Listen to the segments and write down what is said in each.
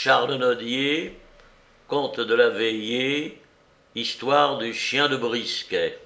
Chardonnaudier, Conte de la Veillée, Histoire du chien de Brisquet.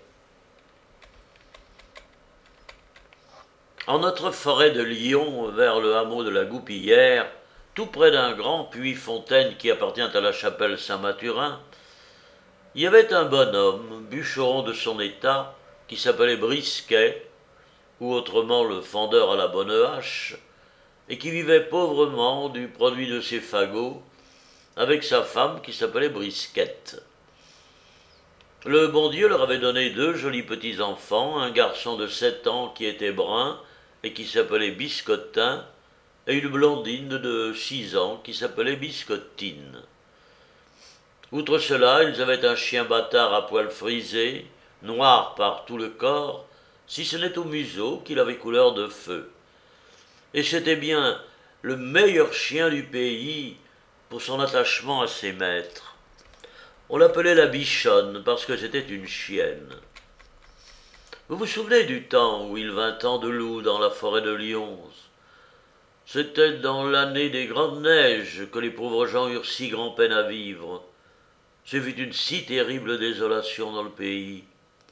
En notre forêt de Lyon, vers le hameau de la Goupillière, tout près d'un grand puits-fontaine qui appartient à la chapelle Saint-Mathurin, il y avait un bonhomme, bûcheron de son état, qui s'appelait Brisquet, ou autrement le fendeur à la bonne hache, et qui vivait pauvrement du produit de ses fagots, avec sa femme qui s'appelait Brisquette. Le bon Dieu leur avait donné 2 jolis petits enfants, un garçon de 7 ans qui était brun et qui s'appelait Biscotin, et une blondine de 6 ans qui s'appelait Biscottine. Outre cela, ils avaient un chien bâtard à poils frisés, noir par tout le corps, si ce n'est au museau qu'il avait couleur de feu. Et c'était bien le meilleur chien du pays pour son attachement à ses maîtres. On l'appelait la bichonne parce que c'était une chienne. Vous vous souvenez du temps où il vint tant de loups dans la forêt de Lyons? C'était dans l'année des grandes neiges que les pauvres gens eurent si grand-peine à vivre. Ce fut une si terrible désolation dans le pays.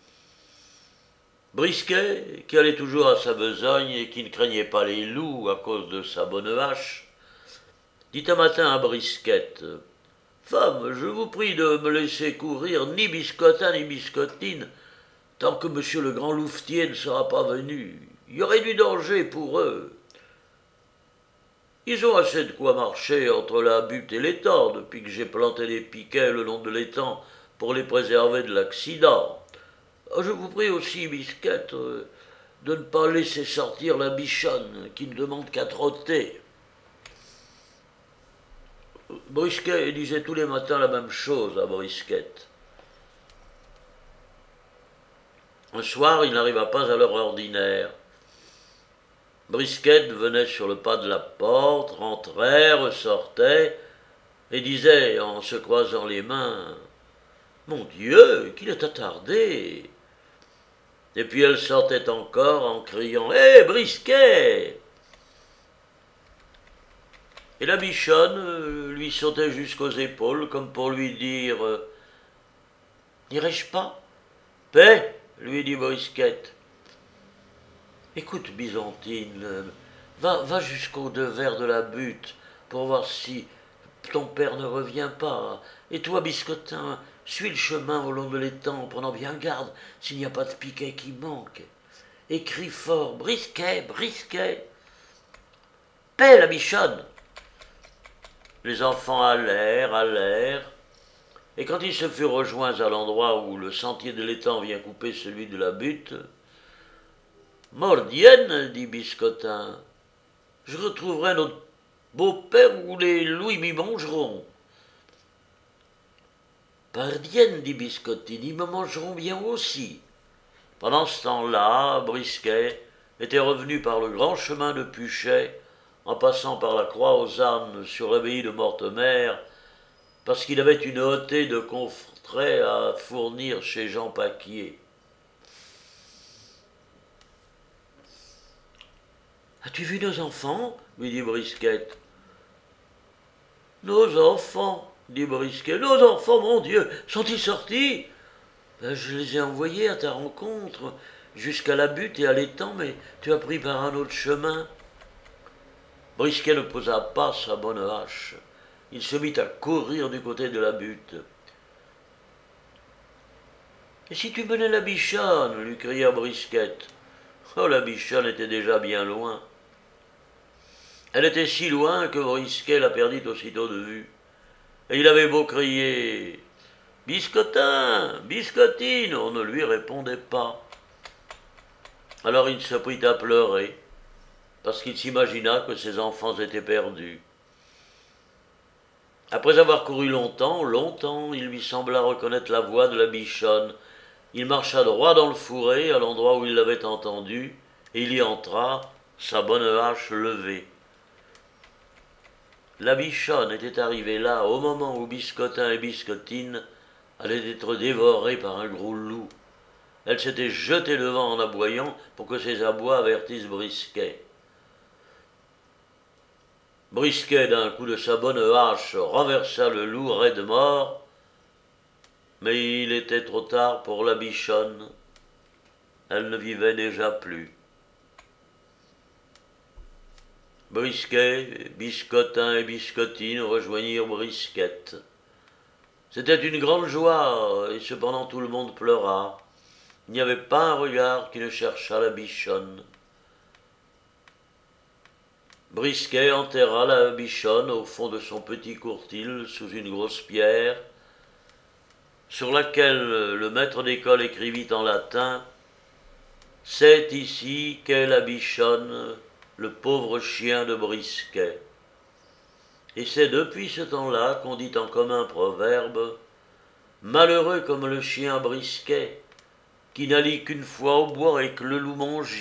Brisquet, qui allait toujours à sa besogne et qui ne craignait pas les loups à cause de sa bonne hache, dit un matin à Brisquette: « Femme, je vous prie de me laisser courir ni Biscotin ni Biscottine tant que monsieur le grand louvetier ne sera pas venu. Il y aurait du danger pour eux. Ils ont assez de quoi marcher entre la butte et l'étang depuis que j'ai planté des piquets le long de l'étang pour les préserver de l'accident. Je vous prie aussi, Bisquette, de ne pas laisser sortir la bichonne qui ne demande qu'à trotter. » Brisquet disait tous les matins la même chose à Brisquette. Un soir, il n'arriva pas à l'heure ordinaire. Brisquette venait sur le pas de la porte, rentrait, ressortait, et disait en se croisant les mains: « Mon Dieu, qu'il est attardé !» Et puis elle sortait encore en criant: « Hé, Brisquet !» Et la bichonne lui sautait jusqu'aux épaules comme pour lui dire: « N'irai-je pas ?»« Paix !» lui dit Brisquette. « Écoute, Bisontine, va jusqu'au devers de la butte pour voir si ton père ne revient pas. Et toi, Biscotin, suis le chemin au long de l'étang en prenant bien garde s'il n'y a pas de piquet qui manque. Et crie fort: Brisquet, Brisquet !» « Paix, la bichonne !» Les enfants allèrent, et quand ils se furent rejoints à l'endroit où le sentier de l'étang vient couper celui de la butte, « Mordienne, dit Biscotin, je retrouverai notre beau-père ou les loups m'y mangeront. »« Pardienne, dit Biscottine, ils me mangeront bien aussi. » Pendant ce temps-là, Brisquet était revenu par le grand chemin de Puchet, en passant par la croix aux ânes sur l'abbaye de Mortemer, parce qu'il avait une hottée de confrères à fournir chez Jean Paquier. « As-tu vu nos enfants ?» lui dit Brisquette. « Nos enfants, dit Brisquet. Nos enfants, mon Dieu, sont-ils sortis ? Je les ai envoyés à ta rencontre, jusqu'à la butte et à l'étang, mais tu as pris par un autre chemin. » Brisquet ne posa pas sa bonne hache. Il se mit à courir du côté de la butte. « Et si tu menais la bichonne ?» lui cria Brisquette. Oh, la bichonne était déjà bien loin. Elle était si loin que Brisquet la perdit aussitôt de vue. Et il avait beau crier « Biscotin, Biscottine !» on ne lui répondait pas. Alors il se prit à pleurer, parce qu'il s'imagina que ses enfants étaient perdus. Après avoir couru longtemps, il lui sembla reconnaître la voix de la bichonne. Il marcha droit dans le fourré, à l'endroit où il l'avait entendue, et il y entra, sa bonne hache levée. La bichonne était arrivée là au moment où Biscotin et Biscottine allaient être dévorés par un gros loup. Elle s'était jetée devant en aboyant pour que ses abois avertissent Brisquet. Brisquet, d'un coup de sa bonne hache, renversa le loup raide mort, mais il était trop tard pour la bichonne. Elle ne vivait déjà plus. Brisquet, Biscotin et Biscotine rejoignirent Brisquette. C'était une grande joie, et cependant tout le monde pleura. Il n'y avait pas un regard qui ne cherchât la bichonne. Brisquet enterra la bichonne au fond de son petit courtil sous une grosse pierre, sur laquelle le maître d'école écrivit en latin « C'est ici qu'est la bichonne, le pauvre chien de Brisquet ». Et c'est depuis ce temps-là qu'on dit en commun proverbe « Malheureux comme le chien Brisquet, qui n'allie qu'une fois au bois et que le loup mangit ».